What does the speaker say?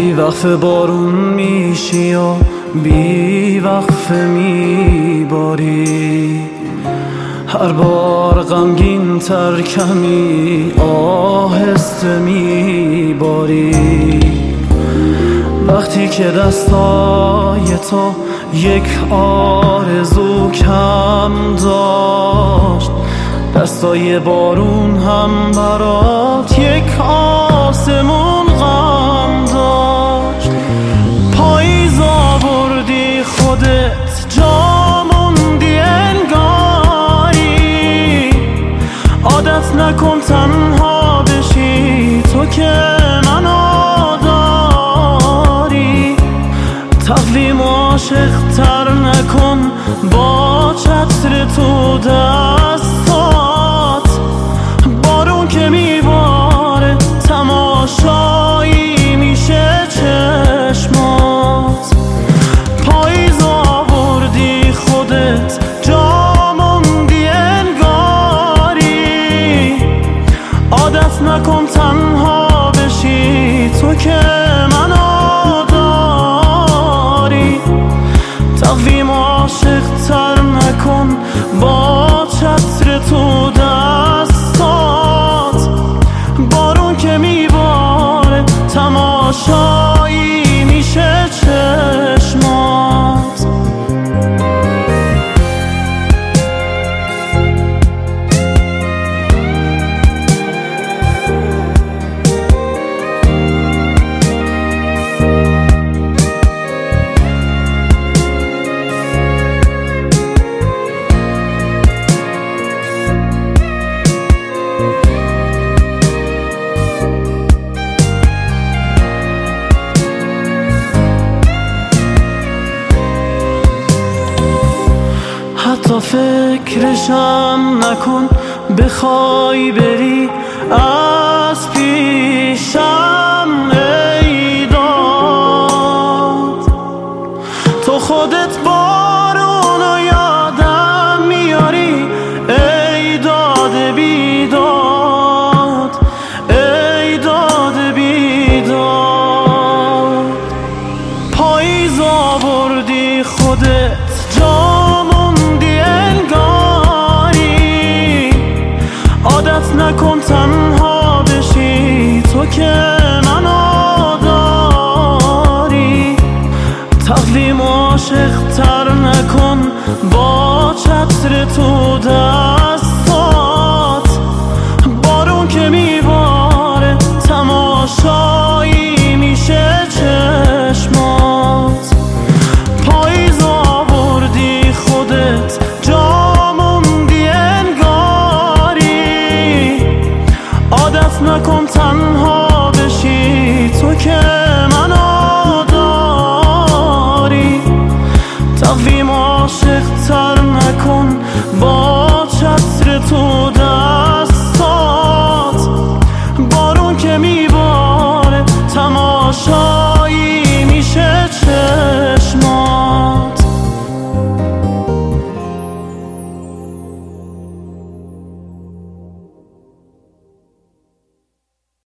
وقفه بارون میشی و بی وقفه میباری، هر بار غمگین تر کمی آهسته میباری. وقتی که دستای تو یک آرزو کم داشت، دستای بارون هم برات یک آسمون غم داشت. پاییز آوردی خودت جا موندی انگاری، عادت نکن تنها بشی تو که منو داری. تقویم عاشق تر نکن با چتر تو دستات، بارون که میباره تماشایی میشه چشمات. پاییز آوردی خودت جا موندی انگاری، عادت نکن تنها بشی تو که منو داری. تقویم عاشق تر نکن با چتر تو دستات، بارون که میباره تماشایی میشه چشمات. حتی فکرشم نکن بخوای بری از پیشم ای داد. تو خودت بارونو یادم میاری ای داد بیداد، ای داد بیداد. پاییز آوردی خودت جا نکن تنها بشی تو که منو داری. تقویم عاشق تر نکن با چتر تو دستات، بارون که میباره تماشایی میشه چشمات. پاییز آوردی خودت جا موندی انگاری، عادت نکن تنها بشی تو که